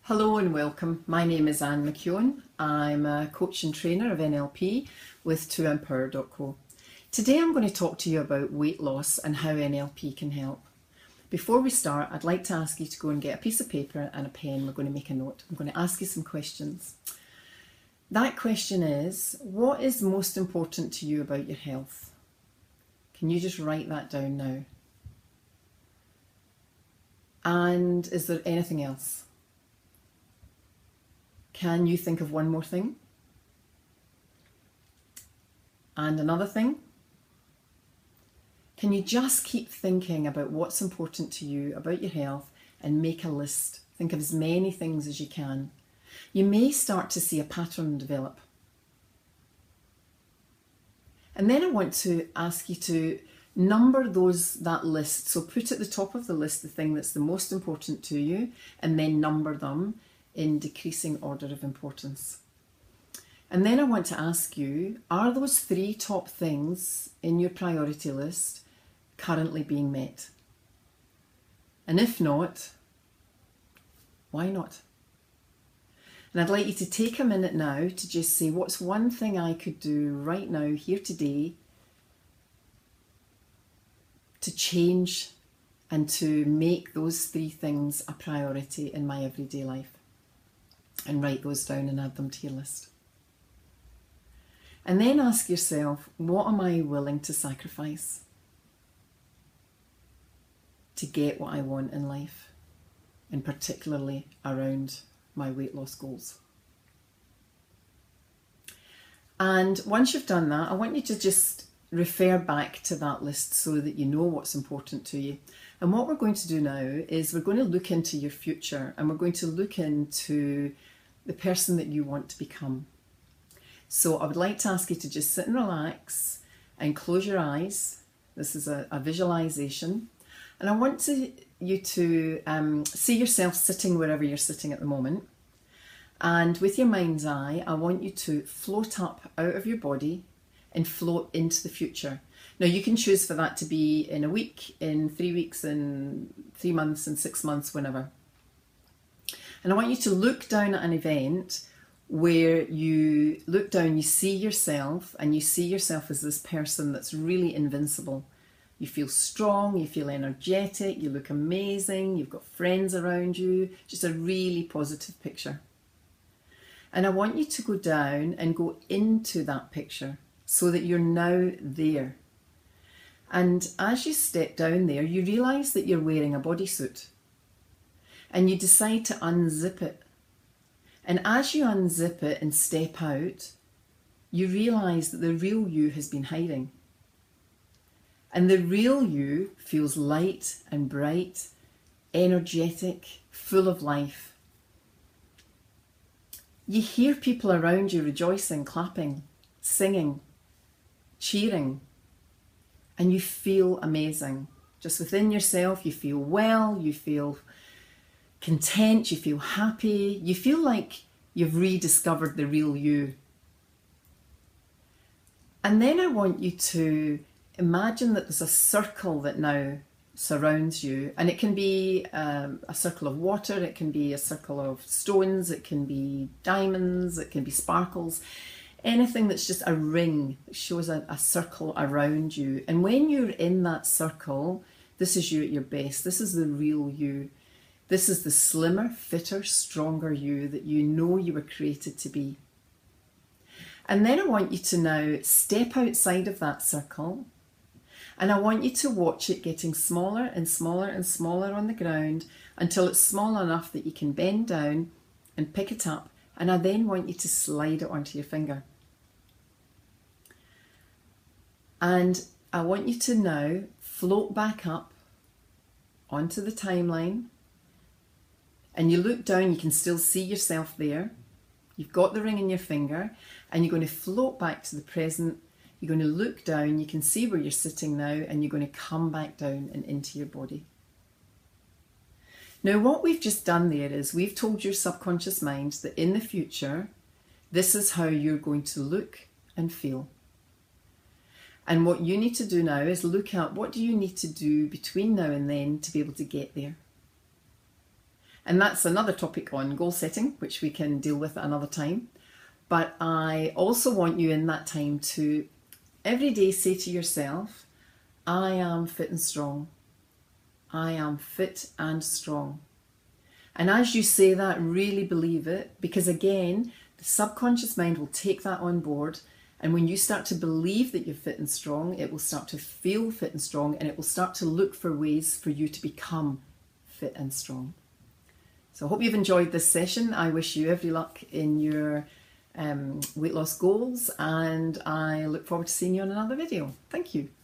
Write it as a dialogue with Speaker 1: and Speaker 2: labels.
Speaker 1: Hello and welcome. My name is Anne McKeown. I'm a coach and trainer of NLP with 2empower.co. Today I'm going to talk to you about weight loss and how NLP can help. Before we start, I'd like to ask you to go and get a piece of paper and a pen. We're going to make a note. I'm going to ask you some questions. That question is, what is most important to you about your health? Can you just write that down now? And is there anything else? Can you think of one more thing? And another thing? Can you just keep thinking about what's important to you about your health and make a list? Think of as many things as you can. You may start to see a pattern develop. And then I want to ask you to number that list. So put at the top of the list the thing that's the most important to you and then number them in decreasing order of importance. And then I want to ask you, are those 3 top things in your priority list currently being met? And if not, why not? And I'd like you to take a minute now to just say, what's one thing I could do right now, here today, to change and to make those 3 things a priority in my everyday life? And write those down and add them to your list. And then ask yourself, what am I willing to sacrifice to get what I want in life, and particularly around my weight loss goals? And once you've done that, I want you to just refer back to that list so that you know what's important to you. And what we're going to do now is we're going to look into your future, and we're going to look into the person that you want to become. So I would like to ask you to just sit and relax and close your eyes. This is a visualization. And I want you to see yourself sitting wherever you're sitting at the moment. And with your mind's eye, I want you to float up out of your body and float into the future. Now you can choose for that to be in a week, in 3 weeks, in 3 months, in 6 months, whenever. And I want you to look down at an event where you look down, you see yourself, and you see yourself as this person that's really invincible. You feel strong, you feel energetic, you look amazing, you've got friends around you, just a really positive picture. And I want you to go down and go into that picture so that you're now there. And as you step down there, you realise that you're wearing a bodysuit. And you decide to unzip it. And as you unzip it and step out, you realise that the real you has been hiding. And the real you feels light and bright, energetic, full of life. You hear people around you rejoicing, clapping, singing, cheering, and you feel amazing. Just within yourself, you feel well, you feel content, you feel happy, you feel like you've rediscovered the real you. And then I want you to imagine that there's a circle that now surrounds you, and it can be a circle of water, it can be a circle of stones, it can be diamonds, it can be sparkles, anything that's just a ring that shows a circle around you. And when you're in that circle, this is you at your best, this is the real you. This is the slimmer, fitter, stronger you that you know you were created to be. And then I want you to now step outside of that circle, and I want you to watch it getting smaller and smaller and smaller on the ground until it's small enough that you can bend down and pick it up, and I then want you to slide it onto your finger. And I want you to now float back up onto the timeline. And you look down, you can still see yourself there. You've got the ring in your finger, and you're going to float back to the present. You're going to look down, you can see where you're sitting now, and you're going to come back down and into your body. Now, what we've just done there is we've told your subconscious mind that in the future, this is how you're going to look and feel. And what you need to do now is look at what do you need to do between now and then to be able to get there. And that's another topic on goal setting, which we can deal with at another time. But I also want you in that time to every day say to yourself, I am fit and strong. I am fit and strong. And as you say that, really believe it, because again, the subconscious mind will take that on board. And when you start to believe that you're fit and strong, it will start to feel fit and strong, and it will start to look for ways for you to become fit and strong. So I hope you've enjoyed this session. I wish you every luck in your weight loss goals, and I look forward to seeing you on another video. Thank you.